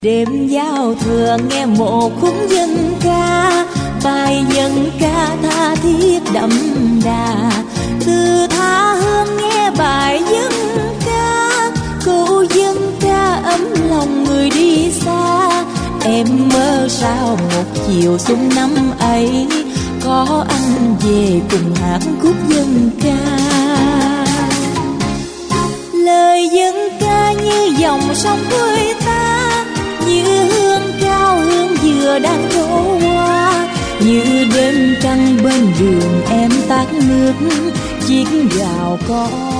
Đêm giao thừa nghe một khúc dân ca, bài dân ca tha thiết đậm đà. Từ tha hương nghe bài dân ca, câu dân ca ấm lòng người đi xa. Em mơ sao một chiều xuân năm ấy, có anh về cùng hát khúc dân ca. Lời dân ca như dòng sông quê ta, như hương cao hương dừa đang đổ hoa. Như đêm trăng bên đường em tát nước, chiếc gạo có